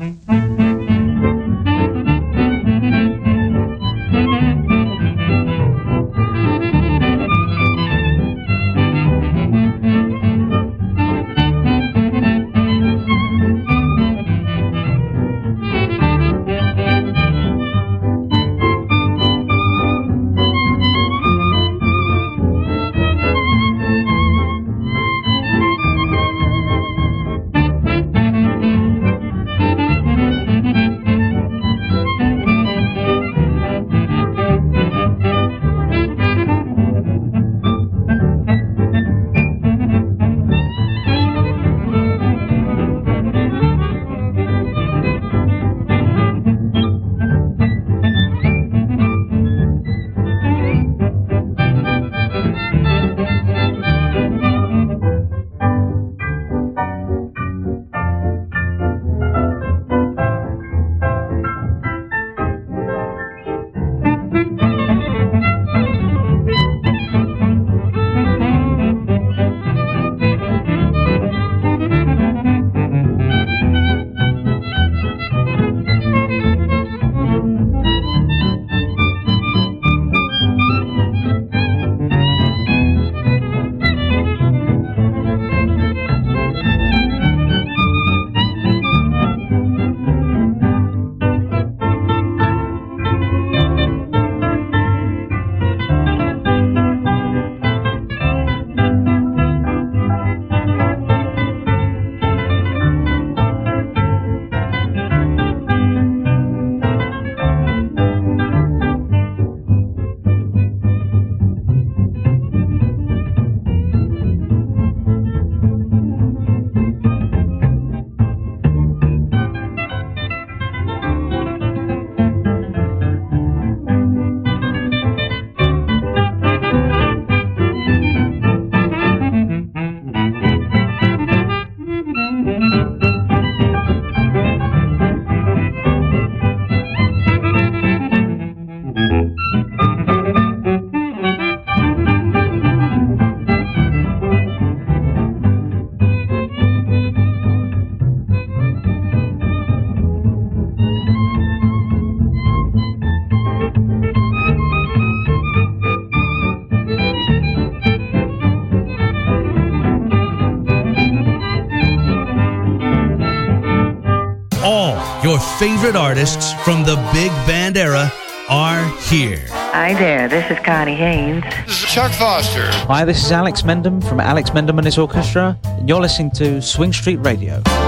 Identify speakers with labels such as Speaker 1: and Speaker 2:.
Speaker 1: Your favorite artists from the big band era are here.
Speaker 2: Hi there, this is Connie Haynes.
Speaker 3: This is Chuck Foster.
Speaker 4: Hi, this is Alex Mendham from Alex Mendham and his Orchestra, and you're listening to Swing Street Radio.